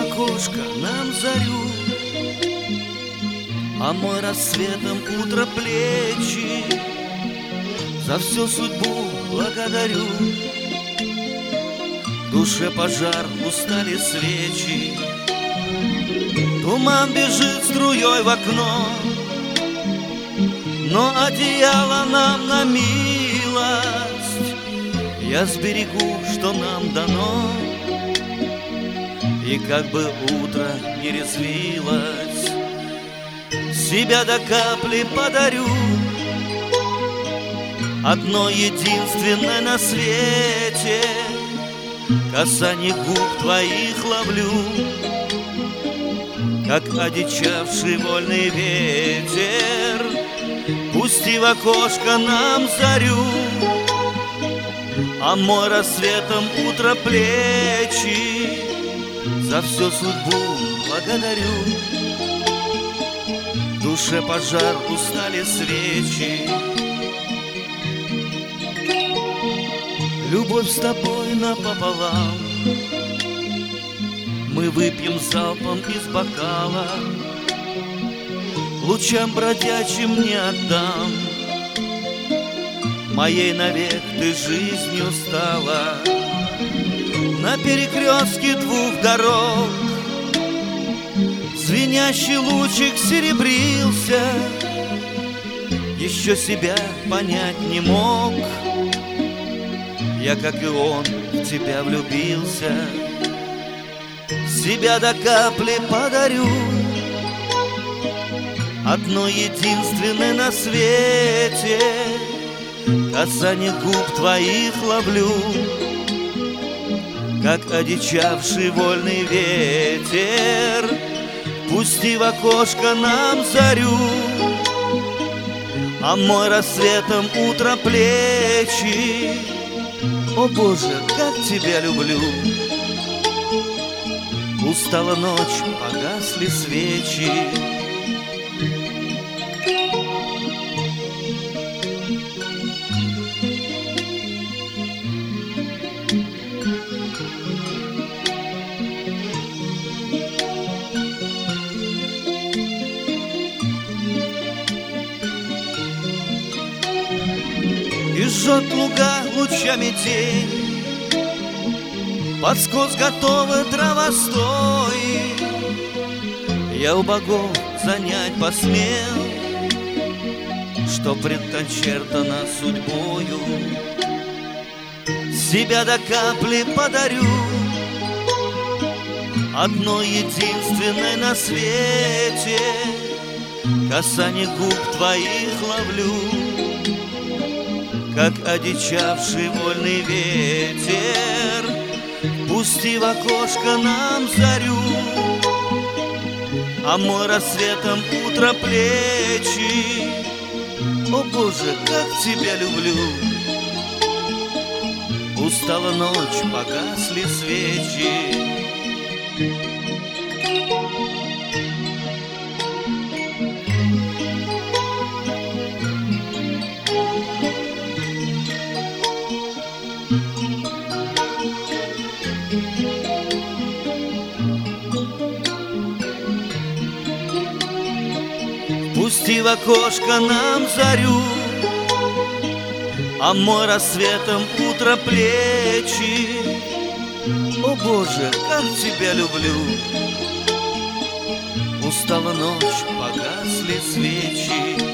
окошко нам зарю, а мой рассветом утро плечи. За всю судьбу благодарю. В душе пожар, устали свечи. Туман бежит струей в окно, но одеяло нам на милость. Я сберегу, что нам дано, и как бы утро не резвилось, себя до капли подарю. Одно единственное на свете касание губ твоих ловлю, как одичавший вольный ветер. Пусти в окошко нам зарю, а мой рассветом утро плечи. За всю судьбу благодарю. В душе пожар, устали свечи. Любовь с тобой напополам мы выпьем залпом из бокала. Лучам бродячим не отдам, моей навек ты жизнью стала. На перекрестке двух дорог звенящий лучик серебрился. Еще себя понять не мог, я, как и он, в тебя влюбился. Себя до капли подарю, одно единственное на свете касание губ твоих ловлю, как одичавший вольный ветер. Пусти в окошко нам зарю, а мой рассветом утро плечи. О Боже, как тебя люблю! Устала ночь, погасли свечи. И жжет луга лучами день, под скос готовы травостои. Я у богов занять посмел, что предначертано судьбою. Себя до капли подарю, одно единственное на свете касание губ твоих ловлю, как одичавший вольный ветер. Пусти в окошко нам зарю, а мой рассветом утро плечи. О Боже, как тебя люблю! Устала ночь, погасли свечи. Пусти в окошко нам зарю, а мой рассветом утро плечи. О Боже, как тебя люблю! Устала ночь, погасли свечи.